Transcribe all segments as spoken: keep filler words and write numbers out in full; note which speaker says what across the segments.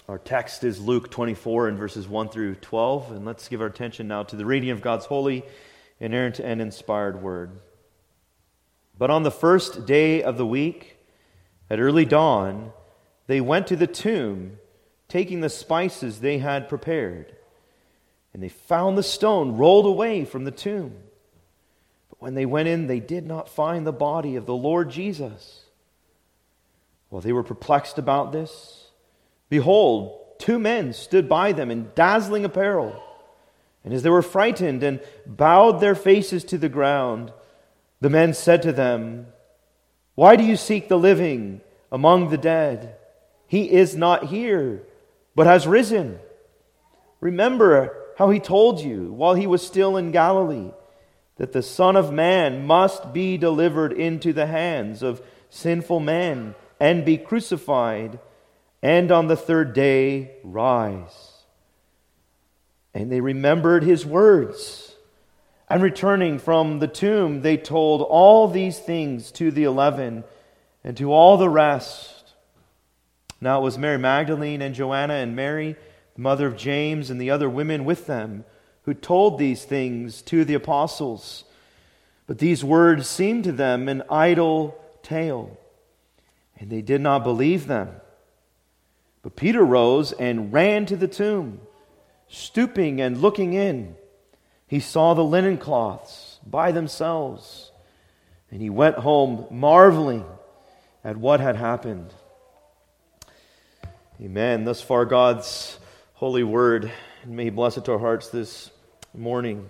Speaker 1: Our text is Luke twenty-four and verses one through twelve, and let's give our attention now to the reading of God's holy, inerrant, and inspired word. But on the first day of the week, at early dawn, they went to the tomb, taking the spices they had prepared. And they found the stone rolled away from the tomb. But when they went in, they did not find the body of the Lord Jesus. While they were perplexed about this, behold, two men stood by them in dazzling apparel. And as they were frightened and bowed their faces to the ground, the men said to them, "Why do you seek the living among the dead? He is not here, but has risen. Remember how he told you while he was still in Galilee, that the Son of Man must be delivered into the hands of sinful men and be crucified, and on the third day rise." And they remembered his words. And returning from the tomb, they told all these things to the eleven and to all the rest. Now it was Mary Magdalene and Joanna and Mary, the mother of James, and the other women with them, who told these things to the apostles. But these words seemed to them an idle tale, and they did not believe them. But Peter rose and ran to the tomb. Stooping and looking in, he saw the linen cloths by themselves, and he went home marveling at what had happened. Amen. Thus far, God's holy word, and may He bless it to our hearts this morning.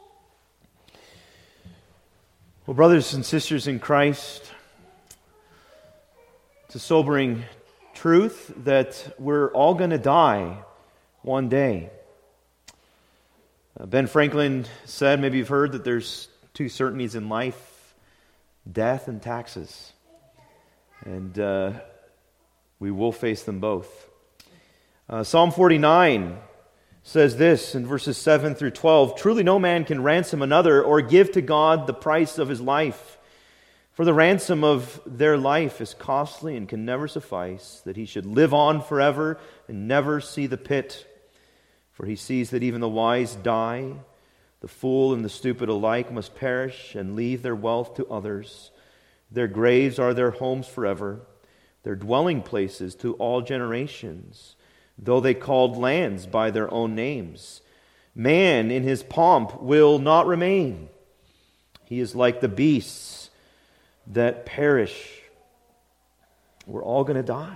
Speaker 1: Well, brothers and sisters in Christ, it's a sobering truth that we're all going to die one day. Uh, Ben Franklin said, maybe you've heard, that there's two certainties in life: death and taxes. And uh, we will face them both. Uh, Psalm forty-nine says this in verses seven through twelve, "Truly no man can ransom another or give to God the price of his life. For the ransom of their life is costly and can never suffice, that he should live on forever and never see the pit. For he sees that even the wise die, the fool and the stupid alike must perish and leave their wealth to others. Their graves are their homes forever, their dwelling places to all generations, though they called lands by their own names. Man in his pomp will not remain. He is like the beasts that perish." We're all going to die.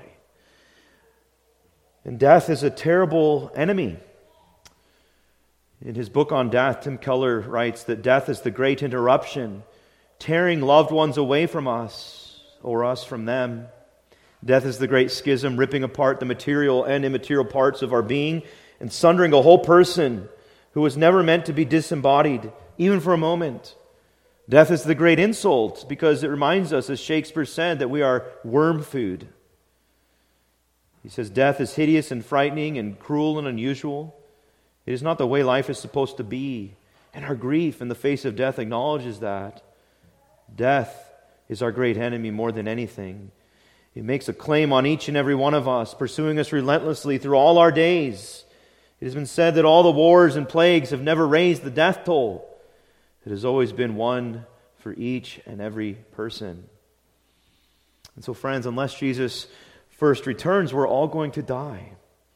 Speaker 1: And death is a terrible enemy. In his book on death, Tim Keller writes that death is the great interruption, tearing loved ones away from us or us from them. Death is the great schism, ripping apart the material and immaterial parts of our being and sundering a whole person who was never meant to be disembodied, even for a moment. Death is the great insult because it reminds us, as Shakespeare said, that we are worm food. He says, "Death is hideous and frightening and cruel and unusual. It is not the way life is supposed to be." And our grief in the face of death acknowledges that. Death is our great enemy more than anything. It makes a claim on each and every one of us, pursuing us relentlessly through all our days. It has been said that all the wars and plagues have never raised the death toll. It has always been one for each and every person. And so, friends, unless Jesus first returns, we're all going to die.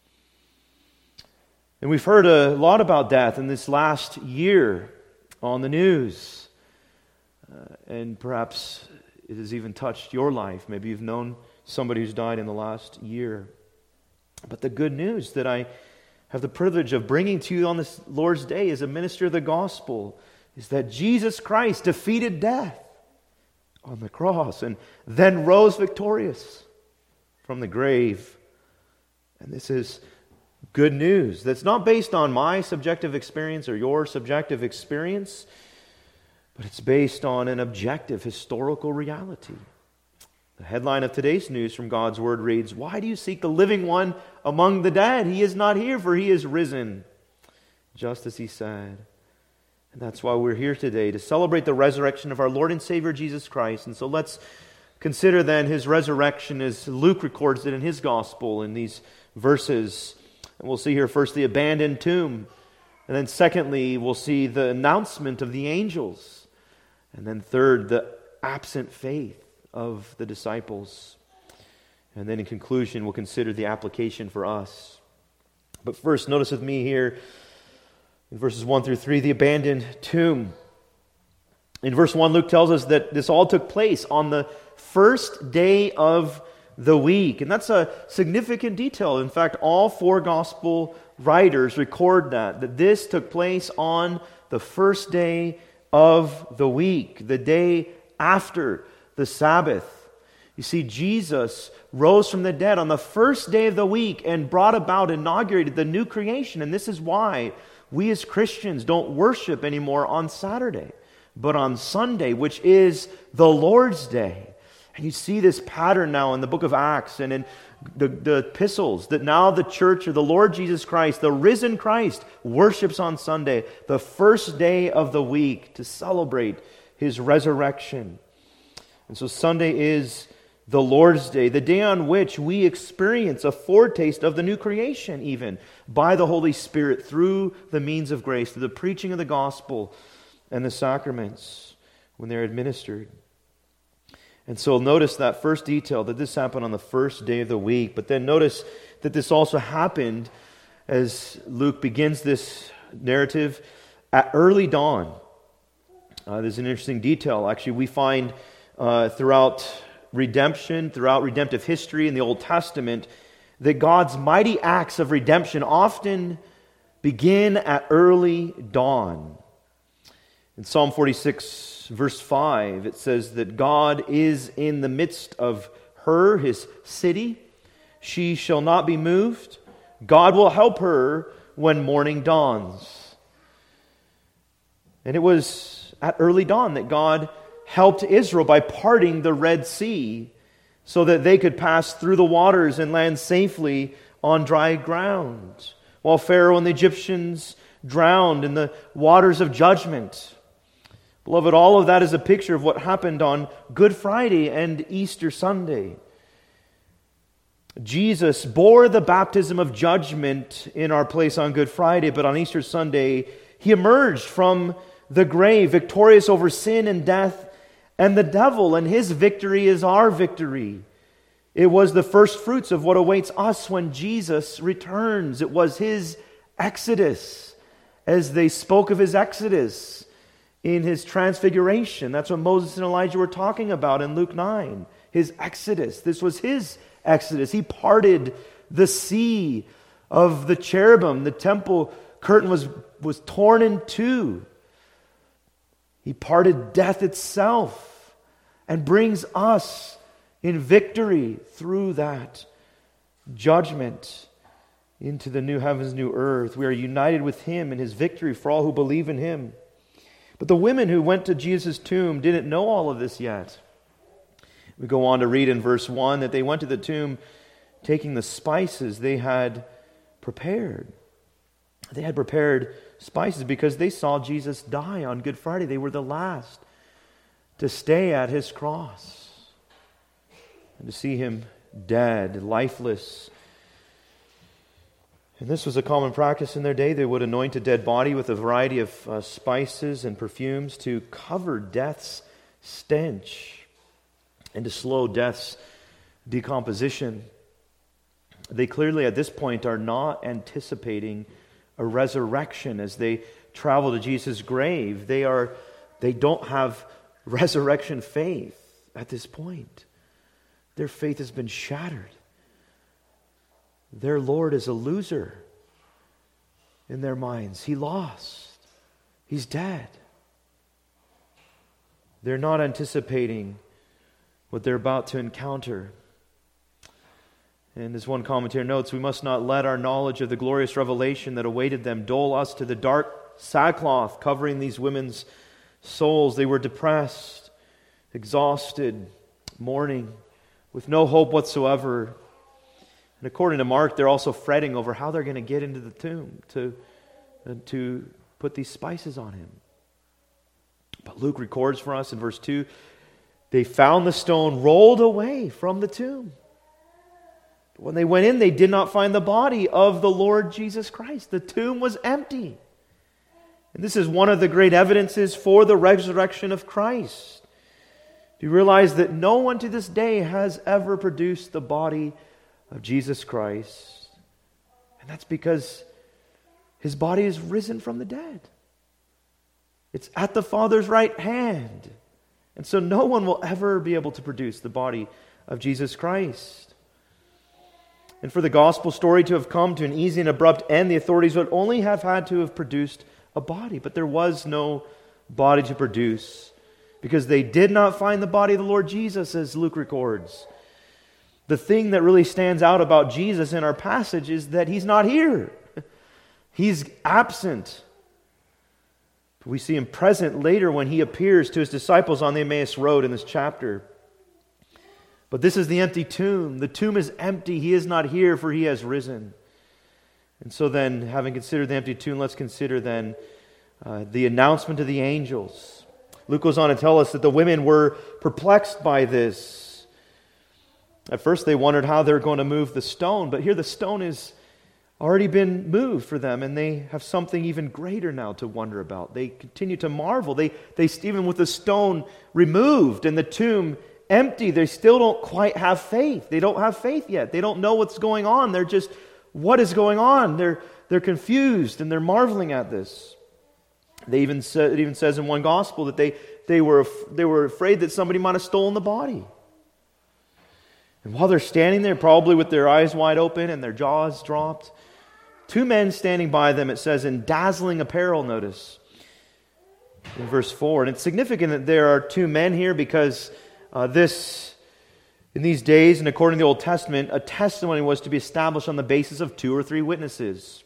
Speaker 1: And we've heard a lot about death in this last year on the news. Uh, and perhaps it has even touched your life. Maybe you've known somebody who's died in the last year. But the good news that I have the privilege of bringing to you on this Lord's Day as a minister of the gospel is that Jesus Christ defeated death on the cross and then rose victorious from the grave. And this is good news that's not based on my subjective experience or your subjective experience, but it's based on an objective historical reality. The headline of today's news from God's Word reads, "Why do you seek the living one among the dead? He is not here, for he is risen, just as he said." And that's why we're here today, to celebrate the resurrection of our Lord and Savior Jesus Christ. And so let's consider then his resurrection as Luke records it in his gospel in these verses. And we'll see here first the abandoned tomb. And then secondly, we'll see the announcement of the angels. And then third, the absent faith of the disciples. And then in conclusion, we'll consider the application for us. But first, notice with me here in verses one through three, the abandoned tomb. In verse one, Luke tells us that this all took place on the first day of the week. And that's a significant detail. In fact, all four gospel writers record that, that this took place on the first day of the week, the day after the Sabbath. You see, Jesus rose from the dead on the first day of the week and brought about, inaugurated the new creation. And this is why we as Christians don't worship anymore on Saturday, but on Sunday, which is the Lord's Day. And you see this pattern now in the book of Acts and in the, the epistles, that now the church of the Lord Jesus Christ, the risen Christ, worships on Sunday, the first day of the week, to celebrate his resurrection. And so Sunday is the Lord's Day, the day on which we experience a foretaste of the new creation, even by the Holy Spirit through the means of grace, through the preaching of the gospel and the sacraments when they're administered. And so notice that first detail, that this happened on the first day of the week. But then notice that this also happened, as Luke begins this narrative, at early dawn. Uh, there's an interesting detail. Actually, we find uh, throughout redemption, throughout redemptive history in the Old Testament, that God's mighty acts of redemption often begin at early dawn. In Psalm forty-six, verse five, it says that God is in the midst of her, his city. She shall not be moved. God will help her when morning dawns. And it was at early dawn that God helped Israel by parting the Red Sea so that they could pass through the waters and land safely on dry ground, while Pharaoh and the Egyptians drowned in the waters of judgment. Beloved, all of that is a picture of what happened on Good Friday and Easter Sunday. Jesus bore the baptism of judgment in our place on Good Friday, but on Easter Sunday, he emerged from the grave, victorious over sin and death and the devil, and his victory is our victory. It was the first fruits of what awaits us when Jesus returns. It was his exodus, as they spoke of his exodus in his transfiguration. That's what Moses and Elijah were talking about in Luke nine. His exodus. This was his exodus. He parted the sea of the cherubim. The temple curtain was, was torn in two. He parted death itself and brings us in victory through that judgment into the new heavens, new earth. We are united with him in his victory for all who believe in him. But the women who went to Jesus' tomb didn't know all of this yet. We go on to read in verse one that they went to the tomb taking the spices they had prepared. They had prepared spices because they saw Jesus die on Good Friday. They were the last to stay at his cross and to see him dead, lifeless. And this was a common practice in their day. They would anoint a dead body with a variety of uh, spices and perfumes to cover death's stench and to slow death's decomposition. They clearly at this point are not anticipating a resurrection as they travel to Jesus' grave. They are, they don't have resurrection faith at this point. Their faith has been shattered. Their Lord is a loser in their minds. He lost. He's dead. They're not anticipating what they're about to encounter. And as one commentator notes, we must not let our knowledge of the glorious revelation that awaited them dull us to the dark sackcloth covering these women's souls. They were depressed, exhausted, mourning, with no hope whatsoever. And according to Mark, they're also fretting over how they're going to get into the tomb to, uh, to put these spices on him. But Luke records for us in verse two They found the stone rolled away from the tomb. But when they went in, they did not find the body of the Lord Jesus Christ. The tomb was empty. And this is one of the great evidences for the resurrection of Christ. Do you realize that no one to this day has ever produced the body of Jesus Christ? And that's because His body is risen from the dead. It's at the Father's right hand. And so no one will ever be able to produce the body of Jesus Christ. And for the gospel story to have come to an easy and abrupt end, the authorities would only have had to have produced a body. But there was no body to produce because they did not find the body of the Lord Jesus, as Luke records. The thing that really stands out about Jesus in our passage is that He's not here. He's absent. We see Him present later when He appears to His disciples on the Emmaus Road in this chapter. But this is the empty tomb. The tomb is empty. He is not here, for He has risen. And so then, having considered the empty tomb, let's consider then uh, the announcement to the angels. Luke goes on to tell us that the women were perplexed by this. At first they wondered how they were going to move the stone, but here the stone is already been moved for them, and they have something even greater now to wonder about. They continue to marvel. They, they even with the stone removed and the tomb empty, they still don't quite have faith. They don't have faith yet. They don't know what's going on. They're just, what is going on? They're they're confused and they're marveling at this. They even say, it even says in one gospel that they they were they were afraid that somebody might have stolen the body. And while they're standing there, probably with their eyes wide open and their jaws dropped, two men standing by them, it says, in dazzling apparel, notice, in verse four. And it's significant that there are two men here because uh, this, in these days, and according to the Old Testament, a testimony was to be established on the basis of two or three witnesses.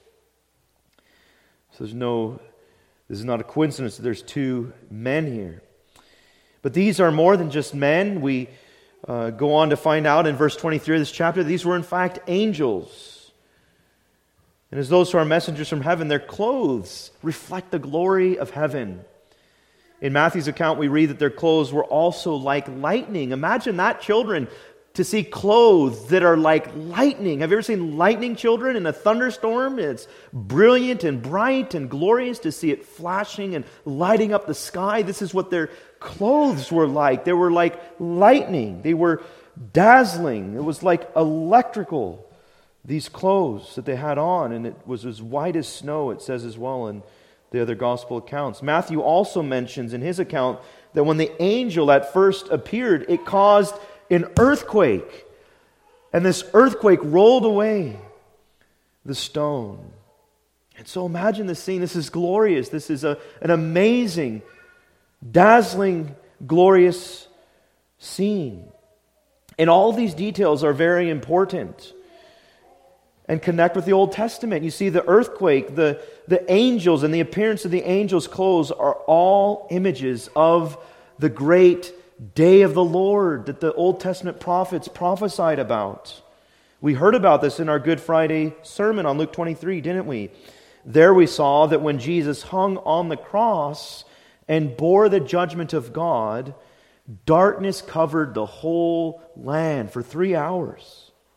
Speaker 1: So there's no, this is not a coincidence that there's two men here. But these are more than just men. We uh, go on to find out in verse twenty-three of this chapter, these were in fact angels. And as those who are messengers from heaven, their clothes reflect the glory of heaven. In Matthew's account, we read that their clothes were also like lightning. Imagine that, children, to see clothes that are like lightning. Have you ever seen lightning, children, in a thunderstorm? It's brilliant and bright and glorious to see it flashing and lighting up the sky. This is what their clothes were like. They were like lightning. They were dazzling. It was like electrical, these clothes that they had on, and it was as white as snow, it says as well in the other gospel accounts. Matthew also mentions in his account that when the angel at first appeared, it caused an earthquake, and this earthquake rolled away the stone. And so imagine the scene. This is glorious. This is a, an amazing, dazzling, glorious scene. And all these details are very important and connect with the Old Testament. You see, the earthquake, the, the angels, and the appearance of the angels' clothes are all images of the great day of the Lord that the Old Testament prophets prophesied about. We heard about this in our Good Friday sermon on Luke twenty-three, didn't we? There we saw that when Jesus hung on the cross and bore the judgment of God, darkness covered the whole land for three hours.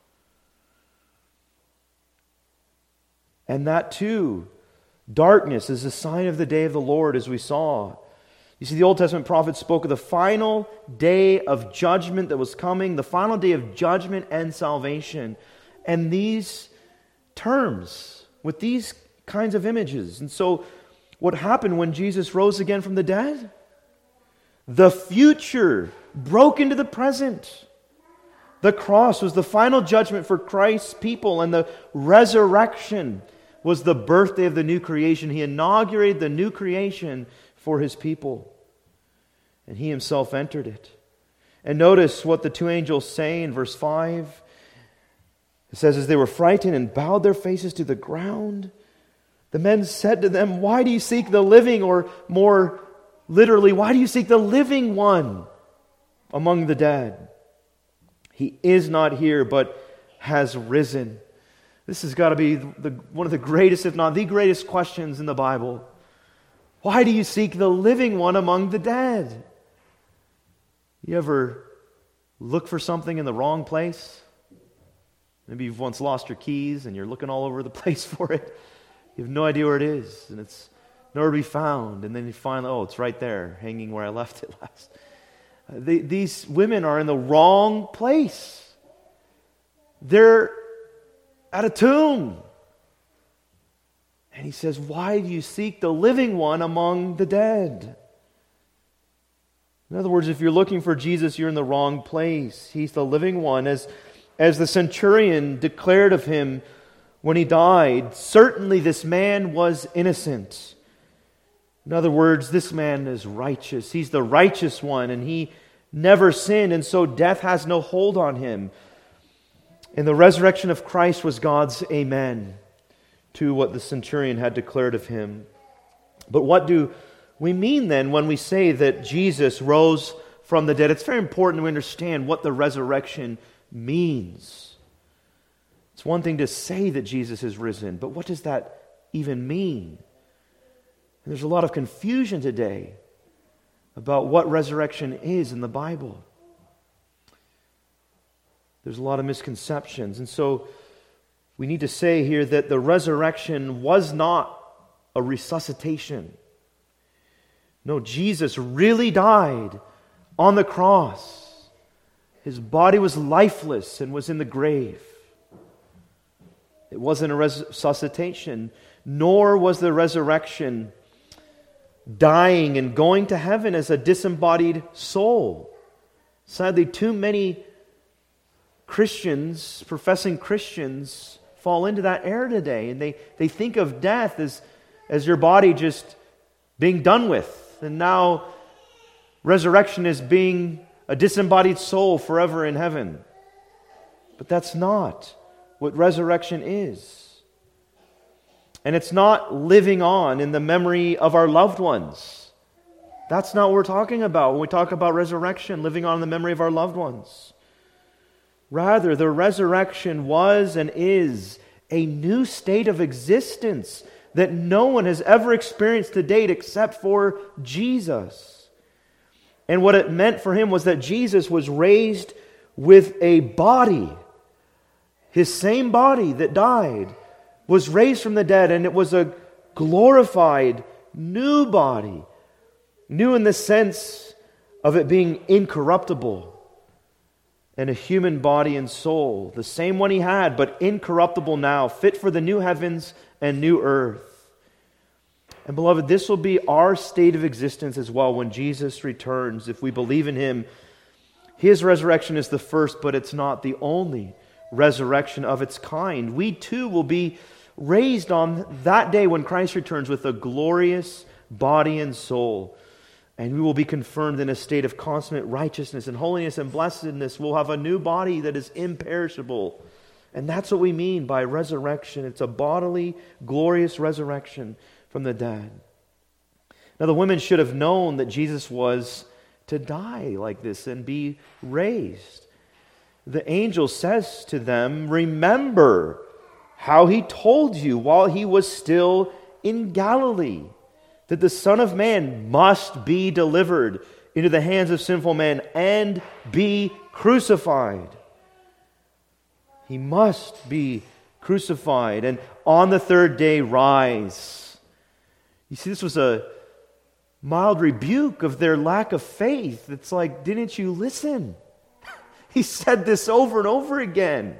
Speaker 1: And that too, darkness is a sign of the day of the Lord, as we saw. You see, the Old Testament prophets spoke of the final day of judgment that was coming, the final day of judgment and salvation. And these terms, with these kinds of images. And so, what happened when Jesus rose again from the dead? The future broke into the present. The cross was the final judgment for Christ's people, and the resurrection was the birthday of the new creation. He inaugurated the new creation for His people, and He Himself entered it. And notice what the two angels say in verse five. It says, as they were frightened and bowed their faces to the ground, the men said to them, why do you seek the living, or more literally, why do you seek the living one among the dead? He is not here, but has risen. This has got to be the, one of the greatest, if not the greatest questions in the Bible. Why do you seek the living one among the dead? You ever look for something in the wrong place? Maybe you've once lost your keys and you're looking all over the place for it. You have no idea where it is, and it's nowhere to be found. And then you find, oh, it's right there, hanging where I left it last. Uh, they, these women are in the wrong place. They're at a tomb. And he says, why do you seek the living one among the dead? In other words, if you're looking for Jesus, you're in the wrong place. He's the living one. As, as the centurion declared of him when he died, certainly this man was innocent. In other words, this man is righteous. He's the righteous one, and he never sinned, and so death has no hold on him. And the resurrection of Christ was God's amen to what the centurion had declared of him. But what do we mean then when we say that Jesus rose from the dead? It's very important to understand what the resurrection means. It's one thing to say that Jesus is risen, but what does that even mean? And there's a lot of confusion today about what resurrection is in the Bible. There's a lot of misconceptions. And so we need to say here that the resurrection was not a resuscitation. No, Jesus really died on the cross. His body was lifeless and was in the grave. It wasn't a resuscitation, nor was the resurrection dying and going to heaven as a disembodied soul. Sadly, too many Christians, professing Christians, fall into that error today, and they, they think of death as, as your body just being done with, and now resurrection is being a disembodied soul forever in heaven. But that's not what resurrection is. And it's not living on in the memory of our loved ones. That's not what we're talking about when we talk about resurrection, living on in the memory of our loved ones. Rather, the resurrection was and is a new state of existence that no one has ever experienced to date except for Jesus. And what it meant for him was that Jesus was raised with a body. His same body that died was raised from the dead, and it was a glorified new body. New in the sense of it being incorruptible. And a human body and soul, the same one he had, but incorruptible now, fit for the new heavens and new earth. And beloved, this will be our state of existence as well when Jesus returns, if we believe in him. His resurrection is the first, but it's not the only resurrection of its kind. We too will be raised on that day when Christ returns with a glorious body and soul. And we will be confirmed in a state of consummate righteousness and holiness and blessedness. We'll have a new body that is imperishable. And that's what we mean by resurrection. It's a bodily, glorious resurrection from the dead. Now, the women should have known that Jesus was to die like this and be raised. The angel says to them, remember how he told you while he was still in Galilee, that the Son of Man must be delivered into the hands of sinful men and be crucified. He must be crucified and on the third day rise. You see, this was a mild rebuke of their lack of faith. It's like, didn't you listen? He said this over and over again.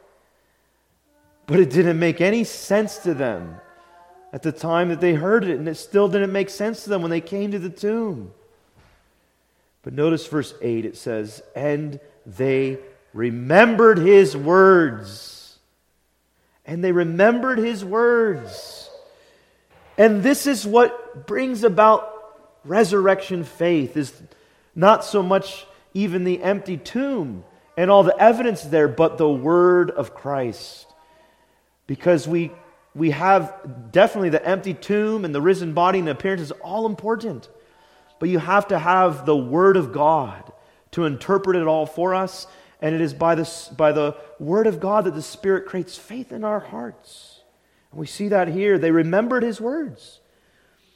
Speaker 1: But it didn't make any sense to them at the time that they heard it, and it still didn't make sense to them when they came to the tomb. But notice verse eight, it says, and they remembered his words. And they remembered his words. And this is what brings about resurrection faith, is not so much even the empty tomb and all the evidence there, but the word of Christ. Because we we have definitely the empty tomb and the risen body and the appearance is all important. But you have to have the Word of God to interpret it all for us. And it is by the, by the Word of God that the Spirit creates faith in our hearts. And we see that here. They remembered his words.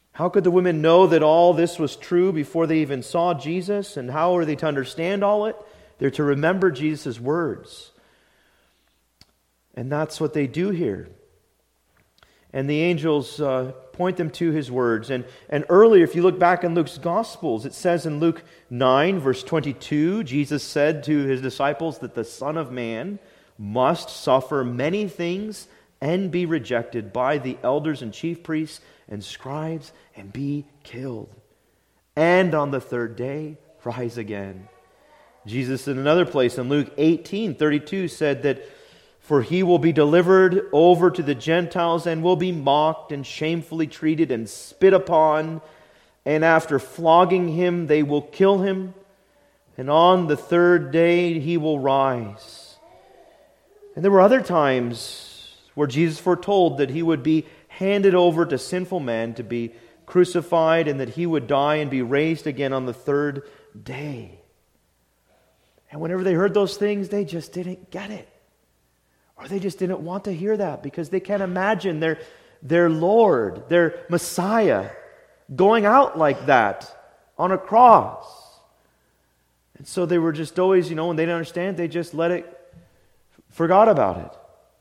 Speaker 1: How could the women know that all this was true before they even saw Jesus? And how are they to understand all it? They're to remember Jesus' words. And that's what they do here. And the angels uh, point them to his words. And, and earlier, if you look back in Luke's Gospels, it says in Luke nine, verse twenty-two, Jesus said to his disciples that the Son of Man must suffer many things and be rejected by the elders and chief priests and scribes and be killed. And on the third day, rise again. Jesus in another place in Luke eighteen thirty-two said that, for he will be delivered over to the Gentiles and will be mocked and shamefully treated and spit upon. And after flogging him, they will kill him. And on the third day, he will rise. And there were other times where Jesus foretold that he would be handed over to sinful men to be crucified and that he would die and be raised again on the third day. And whenever they heard those things, they just didn't get it. Or they just didn't want to hear that because they can't imagine their, their Lord, their Messiah, going out like that on a cross. And so they were just always, you know, when they didn't understand, they just let it, forgot about it.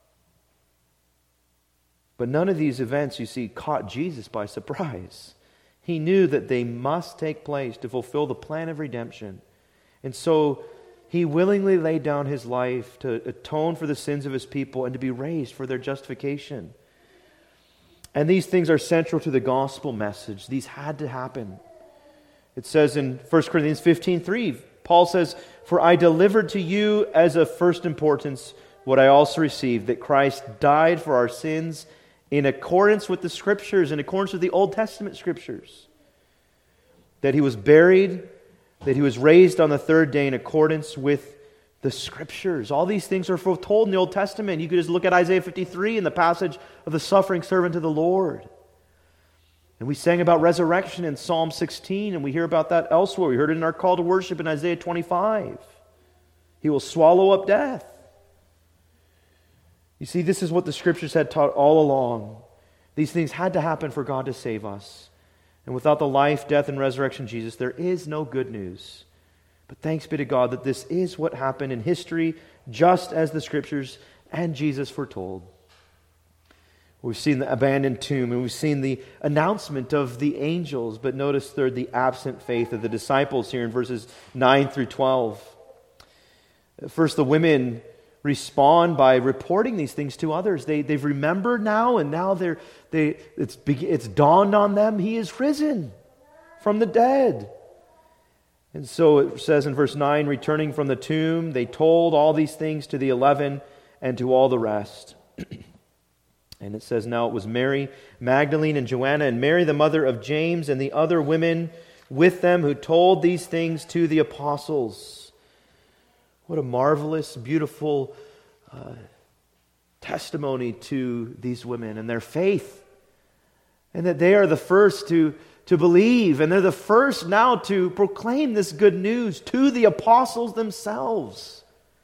Speaker 1: But none of these events, you see, caught Jesus by surprise. He knew that they must take place to fulfill the plan of redemption. And so he willingly laid down his life to atone for the sins of his people and to be raised for their justification. And these things are central to the gospel message. These had to happen. It says in First Corinthians fifteen three, Paul says, "For I delivered to you as of first importance what I also received, that Christ died for our sins in accordance with the Scriptures, in accordance with the Old Testament Scriptures. That he was buried, that he was raised on the third day in accordance with the Scriptures." All these things are foretold in the Old Testament. You could just look at Isaiah fifty-three in the passage of the suffering servant of the Lord. And we sang about resurrection in Psalm sixteen, and we hear about that elsewhere. We heard it in our call to worship in Isaiah twenty-five. He will swallow up death. You see, this is what the Scriptures had taught all along. These things had to happen for God to save us. And without the life, death, and resurrection of Jesus, there is no good news. But thanks be to God that this is what happened in history, just as the Scriptures and Jesus foretold. We've seen the abandoned tomb, and we've seen the announcement of the angels. But notice, third, the absent faith of the disciples here in verses nine through twelve. First, the women respond by reporting these things to others. They, they've remembered now, and now they're, they, it's, it's dawned on them, he is risen from the dead. And so it says in verse nine, returning from the tomb, they told all these things to the eleven and to all the rest. And it says, now it was Mary Magdalene and Joanna and Mary the mother of James and the other women with them who told these things to the apostles. What a marvelous, beautiful uh, testimony to these women and their faith. And that they are the first to, to believe. And they're the first now to proclaim this good news to the apostles themselves.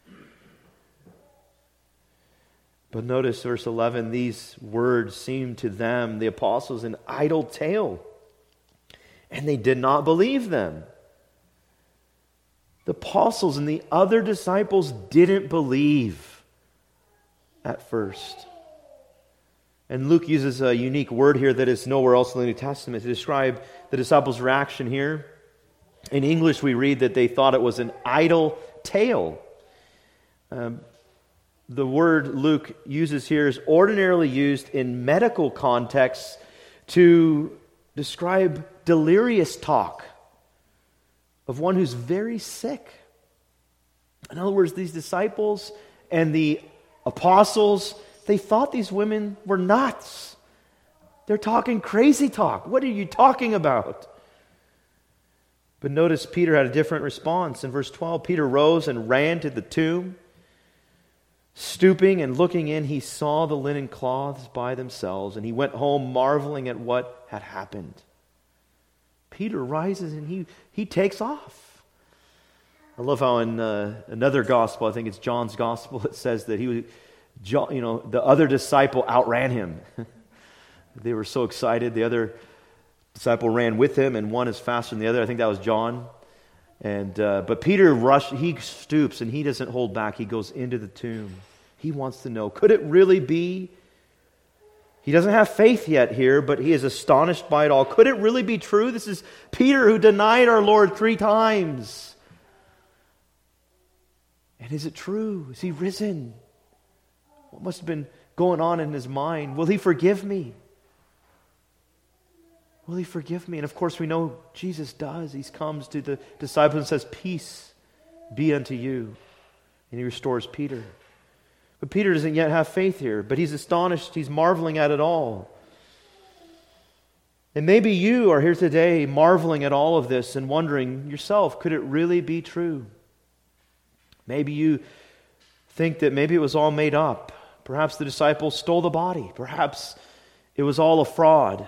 Speaker 1: But notice verse eleven, these words seemed to them, the apostles, an idle tale. And they did not believe them. The apostles and the other disciples didn't believe at first. And Luke uses a unique word here that is nowhere else in the New Testament to describe the disciples' reaction here. In English, we read that they thought it was an idle tale. Um, the word Luke uses here is ordinarily used in medical contexts to describe delirious talk of one who's very sick. In other words, these disciples and the apostles, they thought these women were nuts. They're talking crazy talk. What are you talking about? But notice Peter had a different response. In verse twelve, Peter rose and ran to the tomb. Stooping and looking in, he saw the linen cloths by themselves, and he went home marveling at what had happened. Peter rises and he, he takes off. I love how in uh, another gospel, I think it's John's gospel, it says that he was, John, you know, the other disciple outran him. They were so excited. The other disciple ran with him, and one is faster than the other. I think that was John. And uh, but Peter rushed, he stoops, and he doesn't hold back. He goes into the tomb. He wants to know, could it really be? He doesn't have faith yet here, but he is astonished by it all. Could it really be true? This is Peter who denied our Lord three times. And is it true? Is he risen? What must have been going on in his mind? Will he forgive me? Will he forgive me? And of course we know Jesus does. He comes to the disciples and says, peace be unto you. And he restores Peter. But Peter doesn't yet have faith here, but he's astonished. He's marveling at it all. And maybe you are here today marveling at all of this and wondering yourself, could it really be true? Maybe you think that maybe it was all made up. Perhaps the disciples stole the body. Perhaps it was all a fraud.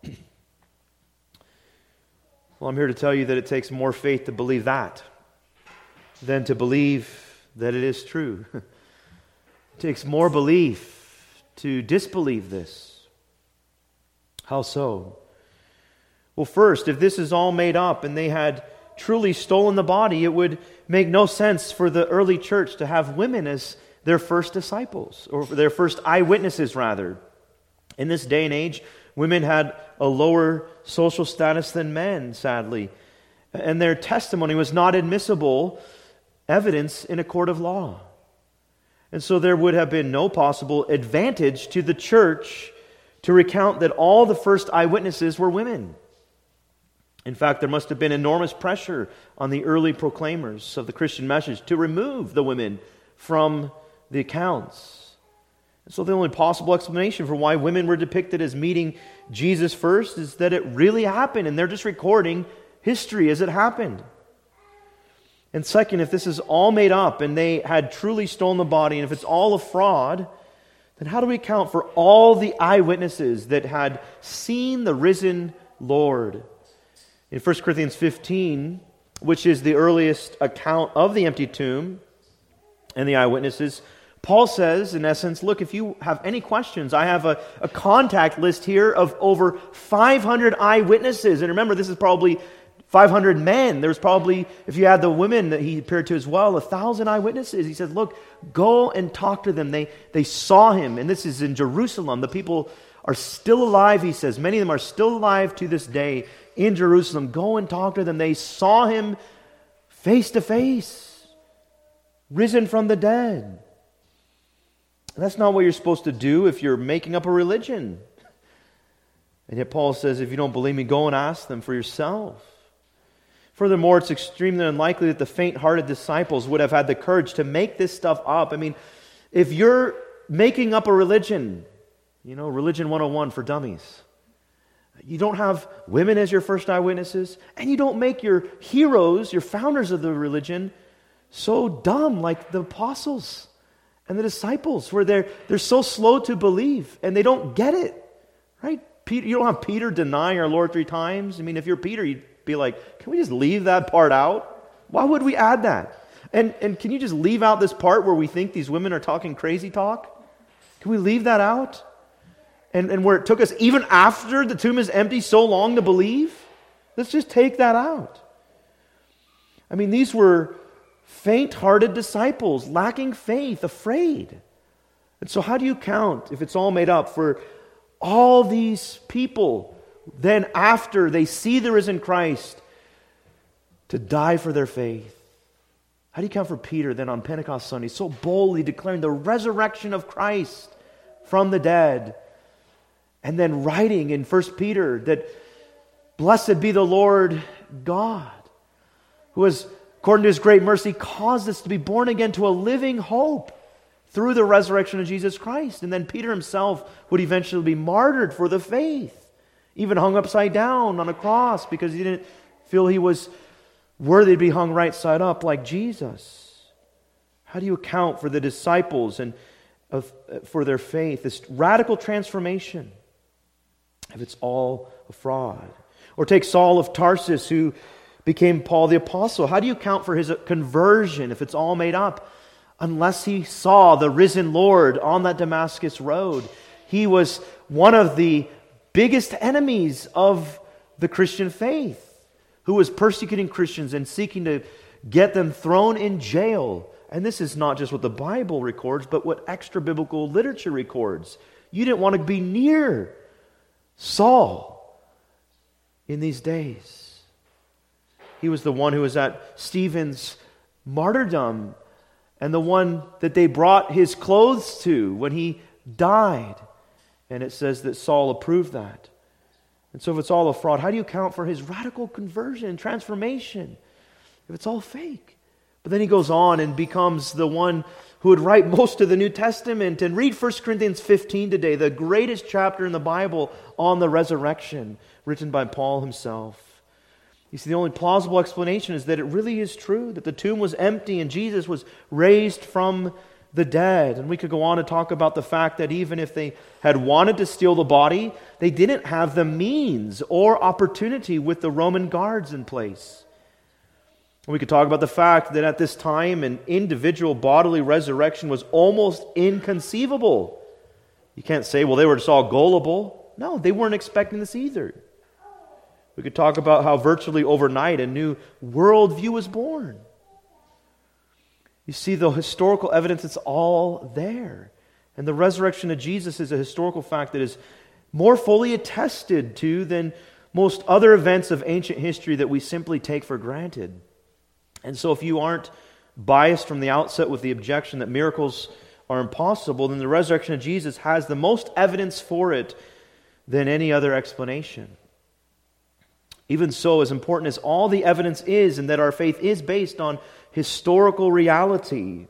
Speaker 1: Well, I'm here to tell you that it takes more faith to believe that than to believe that it is true. It takes more belief to disbelieve this. How so? Well, first, if this is all made up and they had truly stolen the body, it would make no sense for the early church to have women as their first disciples, or their first eyewitnesses, rather. In this day and age, women had a lower social status than men, sadly, and their testimony was not admissible evidence in a court of law. And so there would have been no possible advantage to the church to recount that all the first eyewitnesses were women. In fact, there must have been enormous pressure on the early proclaimers of the Christian message to remove the women from the accounts. And so the only possible explanation for why women were depicted as meeting Jesus first is that it really happened, and they're just recording history as it happened. And second, if this is all made up and they had truly stolen the body, and if it's all a fraud, then how do we account for all the eyewitnesses that had seen the risen Lord? In First Corinthians fifteen, which is the earliest account of the empty tomb and the eyewitnesses, Paul says, in essence, look, if you have any questions, I have a, a contact list here of over five hundred eyewitnesses. And remember, this is probably five hundred men. There's probably, if you add the women that he appeared to as well, one thousand eyewitnesses. He says, look, go and talk to them. They, they saw him. And this is in Jerusalem. The people are still alive, he says. Many of them are still alive to this day in Jerusalem. Go and talk to them. They saw him face to face, risen from the dead. And that's not what you're supposed to do if you're making up a religion. And yet Paul says, if you don't believe me, go and ask them for yourself. Furthermore, it's extremely unlikely that the faint-hearted disciples would have had the courage to make this stuff up. I mean, if you're making up a religion, you know, Religion one oh one for dummies, you don't have women as your first eyewitnesses, and you don't make your heroes, your founders of the religion, so dumb like the apostles and the disciples, where they're, they're so slow to believe, and they don't get it, right? Peter, you don't have Peter denying our Lord three times. I mean, if you're Peter, you'd be like, can we just leave that part out? Why would we add that? And, and can you just leave out this part where we think these women are talking crazy talk? Can we leave that out? And, and where it took us, even after the tomb is empty, so long to believe? Let's just take that out. I mean, these were faint-hearted disciples, lacking faith, afraid. And so how do you count, if it's all made up, for all these people, then after they see the risen Christ, to die for their faith? How do you count for Peter then on Pentecost Sunday, so boldly declaring the resurrection of Christ from the dead, and then writing in First Peter that blessed be the Lord God, who has, according to his great mercy, caused us to be born again to a living hope through the resurrection of Jesus Christ. And then Peter himself would eventually be martyred for the faith, even hung upside down on a cross because he didn't feel he was worthy to be hung right side up like Jesus. How do you account for the disciples and of, for their faith, this radical transformation, if it's all a fraud? Or take Saul of Tarsus, who became Paul the Apostle. How do you account for his conversion if it's all made up? Unless he saw the risen Lord on that Damascus road. He was one of the biggest enemies of the Christian faith, who was persecuting Christians and seeking to get them thrown in jail. And this is not just what the Bible records, but what extra-biblical literature records. You didn't want to be near Saul in these days. He was the one who was at Stephen's martyrdom and the one that they brought his clothes to when he died. And it says that Saul approved that. And so if it's all a fraud, how do you account for his radical conversion and transformation if it's all fake? But then he goes on and becomes the one who would write most of the New Testament. And read First Corinthians fifteen today, the greatest chapter in the Bible on the resurrection, written by Paul himself. You see, the only plausible explanation is that it really is true, that the tomb was empty and Jesus was raised from the dead. And we could go on and talk about the fact that even if they had wanted to steal the body, they didn't have the means or opportunity with the Roman guards in place. We could talk about the fact that at this time an individual bodily resurrection was almost inconceivable. You can't say, well, they were just all gullible. No, they weren't expecting this either. We could talk about how virtually overnight a new worldview was born. You see, the historical evidence, it's all there. And the resurrection of Jesus is a historical fact that is more fully attested to than most other events of ancient history that we simply take for granted. And so if you aren't biased from the outset with the objection that miracles are impossible, then the resurrection of Jesus has the most evidence for it than any other explanation. Even so, as important as all the evidence is, and that our faith is based on historical reality,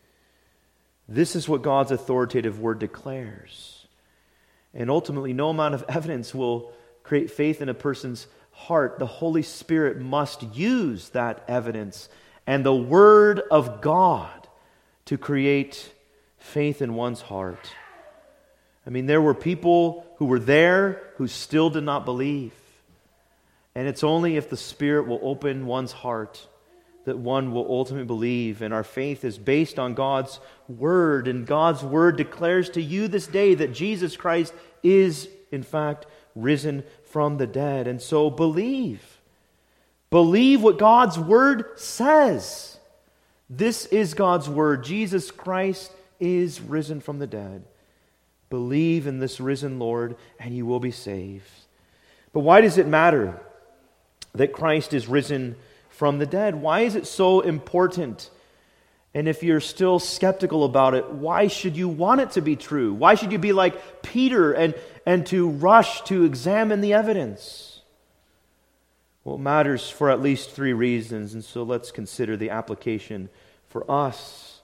Speaker 1: this is what God's authoritative word declares. And ultimately, no amount of evidence will create faith in a person's heart. The Holy Spirit must use that evidence and the Word of God to create faith in one's heart. I mean, there were people who were there who still did not believe. And it's only if the Spirit will open one's heart that one will ultimately believe. And our faith is based on God's Word. And God's Word declares to you this day that Jesus Christ is, in fact, risen from the dead. And so believe. Believe what God's Word says. This is God's Word. Jesus Christ is risen from the dead. Believe in this risen Lord and you will be saved. But why does it matter that Christ is risen from the dead? Why is it so important? And if you're still skeptical about it, why should you want it to be true? Why should you be like Peter and, and to rush to examine the evidence? Well, it matters for at least three reasons, and so let's consider the application for us.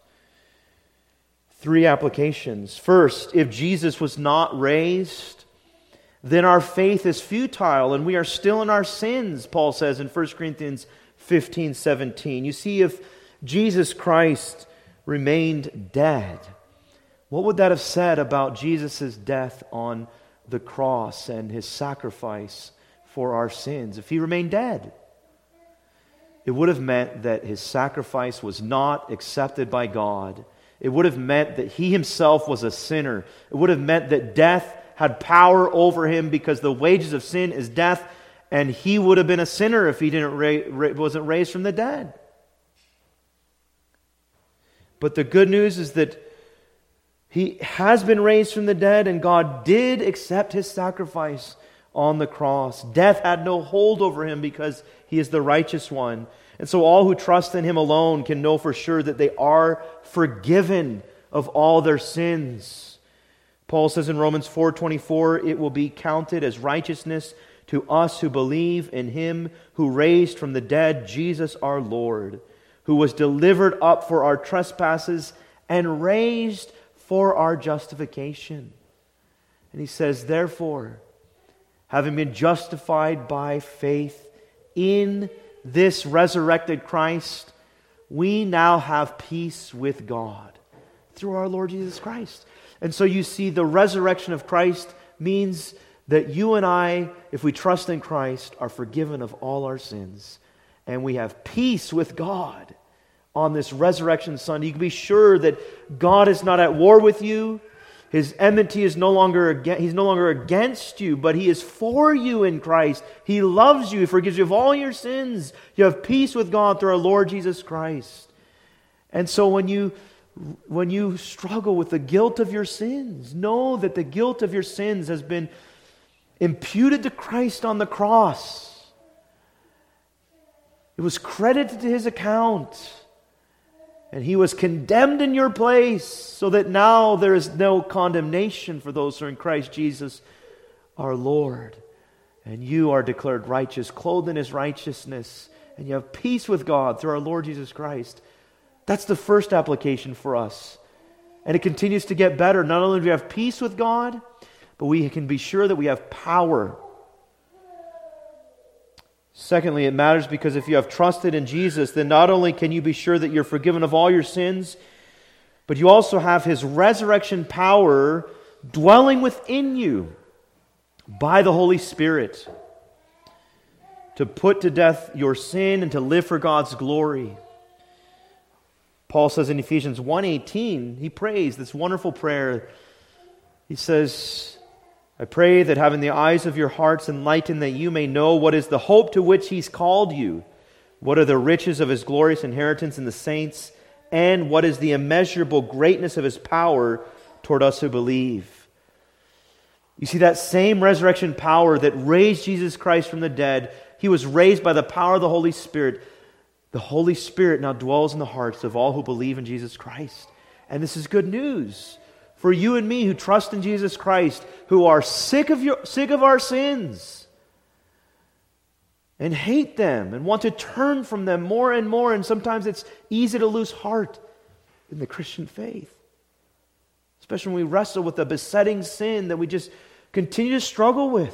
Speaker 1: Three applications. First, if Jesus was not raised, then our faith is futile and we are still in our sins, Paul says in First Corinthians fifteen seventeen. You see, if Jesus Christ remained dead, what would that have said about Jesus' death on the cross and His sacrifice for our sins? If He remained dead, it would have meant that His sacrifice was not accepted by God. It would have meant that He Himself was a sinner. It would have meant that death had power over Him because the wages of sin is death, and He would have been a sinner if He didn't ra- ra- wasn't raised from the dead. But the good news is that He has been raised from the dead, and God did accept His sacrifice on the cross. Death had no hold over Him because He is the righteous one. And so all who trust in Him alone can know for sure that they are forgiven of all their sins. Paul says in Romans four twenty-four, it will be counted as righteousness to us who believe in Him who raised from the dead Jesus our Lord, who was delivered up for our trespasses and raised for our justification. And he says, therefore, having been justified by faith in this resurrected Christ, we now have peace with God through our Lord Jesus Christ. And so you see, the resurrection of Christ means that you and I, if we trust in Christ, are forgiven of all our sins. And we have peace with God on this resurrection Sunday. You can be sure that God is not at war with you. His enmity is no longer against, he's no longer against you, but he is for you in Christ. He loves you. He forgives you of all your sins. You have peace with God through our Lord Jesus Christ. And so when you when you struggle with the guilt of your sins, know that the guilt of your sins has been imputed to Christ on the cross. It was credited to his account. And he was condemned in your place, so that now there is no condemnation for those who are in Christ Jesus our Lord. And you are declared righteous, clothed in his righteousness, and you have peace with God through our Lord Jesus Christ. That's the first application for us. And it continues to get better. Not only do we have peace with God, but we can be sure that we have power. Secondly, it matters because if you have trusted in Jesus, then not only can you be sure that you're forgiven of all your sins, but you also have his resurrection power dwelling within you by the Holy Spirit to put to death your sin and to live for God's glory. Paul says in Ephesians one eighteen, he prays this wonderful prayer. He says, I pray that having the eyes of your hearts enlightened, that you may know what is the hope to which he's called you, what are the riches of his glorious inheritance in the saints, and what is the immeasurable greatness of his power toward us who believe. You see, that same resurrection power that raised Jesus Christ from the dead, he was raised by the power of the Holy Spirit. The Holy Spirit now dwells in the hearts of all who believe in Jesus Christ. And this is good news for you and me who trust in Jesus Christ, who are sick of your, sick of our sins and hate them and want to turn from them more and more. And sometimes it's easy to lose heart in the Christian faith, especially when we wrestle with a besetting sin that we just continue to struggle with.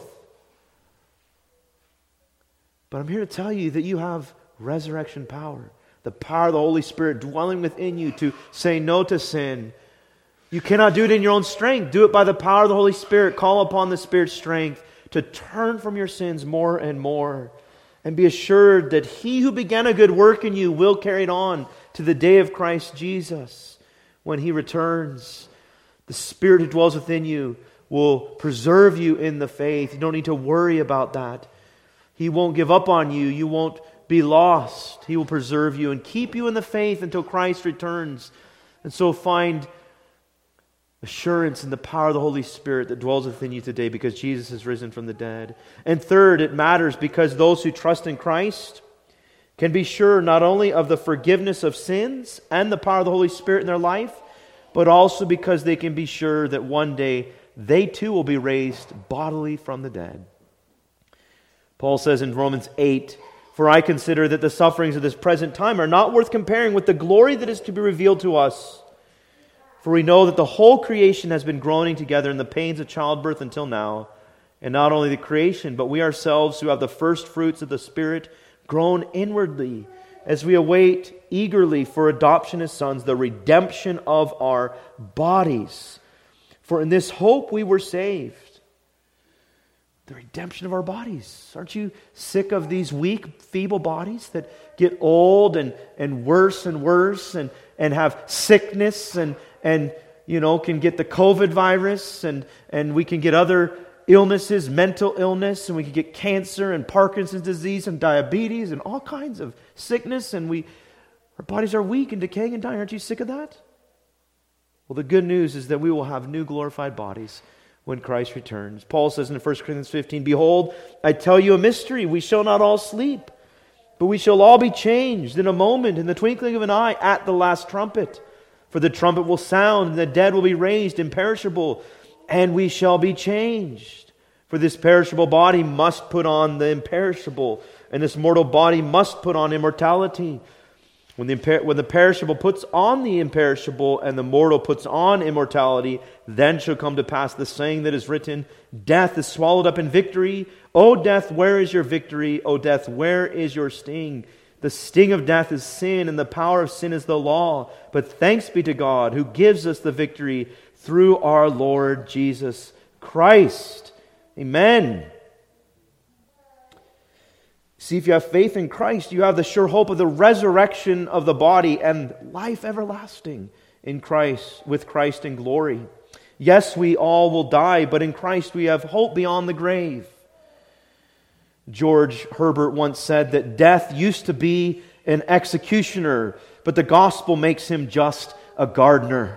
Speaker 1: But I'm here to tell you that you have resurrection power, the power of the Holy Spirit dwelling within you to say no to sin. You cannot do it in your own strength. Do it by the power of the Holy Spirit. Call upon the Spirit's strength to turn from your sins more and more. And be assured that he who began a good work in you will carry it on to the day of Christ Jesus when he returns. The Spirit who dwells within you will preserve you in the faith. You don't need to worry about that. He won't give up on you. You won't be lost. He will preserve you and keep you in the faith until Christ returns. And so find assurance in the power of the Holy Spirit that dwells within you today because Jesus has risen from the dead. And third, it matters because those who trust in Christ can be sure not only of the forgiveness of sins and the power of the Holy Spirit in their life, but also because they can be sure that one day they too will be raised bodily from the dead. Paul says in Romans eight, for I consider that the sufferings of this present time are not worth comparing with the glory that is to be revealed to us. For we know that the whole creation has been groaning together in the pains of childbirth until now. And not only the creation, but we ourselves who have the first fruits of the Spirit groan inwardly as we await eagerly for adoption as sons, the redemption of our bodies. For in this hope we were saved. The redemption of our bodies. Aren't you sick of these weak, feeble bodies that get old and, and worse and worse and, and have sickness and, and you know, can get the COVID virus and, and we can get other illnesses, mental illness, and we can get cancer and Parkinson's disease and diabetes and all kinds of sickness, and we our bodies are weak and decaying and dying. Aren't you sick of that? Well, the good news is that we will have new glorified bodies when Christ returns. Paul says in First Corinthians fifteen, behold, I tell you a mystery. We shall not all sleep, but we shall all be changed in a moment, in the twinkling of an eye, at the last trumpet. For the trumpet will sound, and the dead will be raised imperishable, and we shall be changed. For this perishable body must put on the imperishable, and this mortal body must put on immortality. When the, imper- when the perishable puts on the imperishable and the mortal puts on immortality, then shall come to pass the saying that is written, death is swallowed up in victory. O death, where is your victory? O death, where is your sting? The sting of death is sin, and the power of sin is the law. But thanks be to God who gives us the victory through our Lord Jesus Christ. Amen. See, if you have faith in Christ, you have the sure hope of the resurrection of the body and life everlasting in Christ, with Christ in glory. Yes, we all will die, but in Christ we have hope beyond the grave. George Herbert once said that death used to be an executioner, but the gospel makes him just a gardener.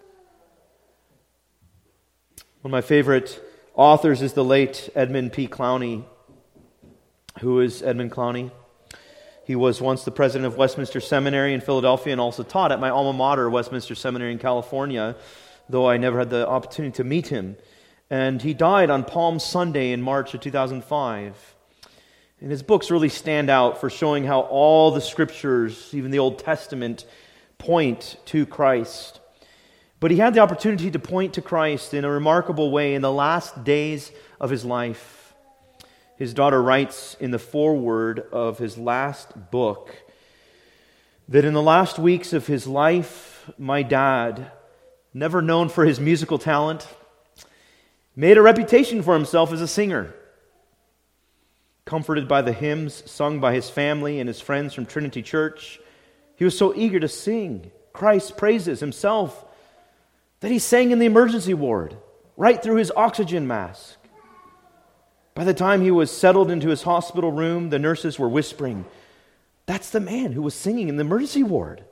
Speaker 1: One of my favorite authors is the late Edmund P. Clowney. Who is Edmund Clowney? He was once the president of Westminster Seminary in Philadelphia and also taught at my alma mater, Westminster Seminary in California, though I never had the opportunity to meet him. And he died on Palm Sunday in March of two thousand five. And his books really stand out for showing how all the Scriptures, even the Old Testament, point to Christ. But he had the opportunity to point to Christ in a remarkable way in the last days of his life. His daughter writes in the foreword of his last book that in the last weeks of his life, my dad, never known for his musical talent, made a reputation for himself as a singer. Comforted by the hymns sung by his family and his friends from Trinity Church, he was so eager to sing Christ's praises himself that he sang in the emergency ward, right through his oxygen mask. By the time he was settled into his hospital room, the nurses were whispering, "That's the man who was singing in the emergency ward."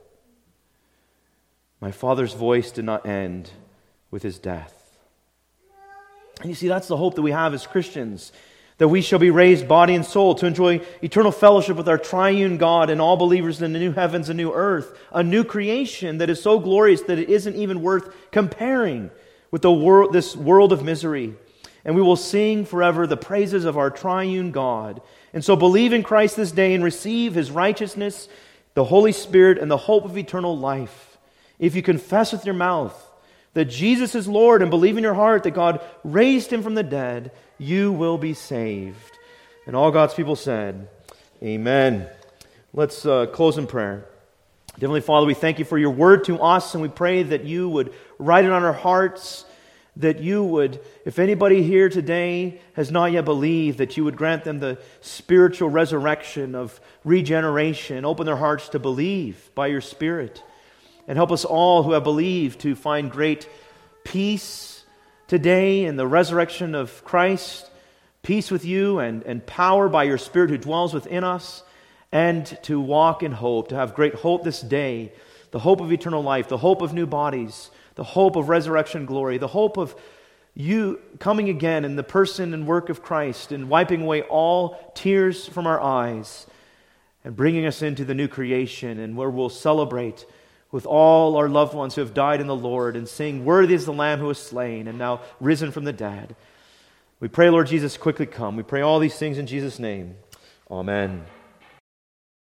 Speaker 1: My father's voice did not end with his death. And you see, that's the hope that we have as Christians, that we shall be raised body and soul to enjoy eternal fellowship with our triune God and all believers in the new heavens and new earth, a new creation that is so glorious that it isn't even worth comparing with the world, this world of misery. And we will sing forever the praises of our triune God. And so believe in Christ this day and receive His righteousness, the Holy Spirit, and the hope of eternal life. If you confess with your mouth that Jesus is Lord and believe in your heart that God raised Him from the dead, you will be saved. And all God's people said, amen. Let's uh, close in prayer. Heavenly Father, we thank you for your word to us, and we pray that you would write it on our hearts, that you would, if anybody here today has not yet believed, that you would grant them the spiritual resurrection of regeneration. Open their hearts to believe by your Spirit. And help us all who have believed to find great peace today in the resurrection of Christ, peace with you and, and power by your Spirit who dwells within us, and to walk in hope, to have great hope this day, the hope of eternal life, the hope of new bodies, the hope of resurrection glory, the hope of you coming again in the person and work of Christ and wiping away all tears from our eyes and bringing us into the new creation, and where we'll celebrate with all our loved ones who have died in the Lord and sing, "Worthy is the Lamb who was slain and now risen from the dead." We pray, Lord Jesus, quickly come. We pray all these things in Jesus' name. Amen.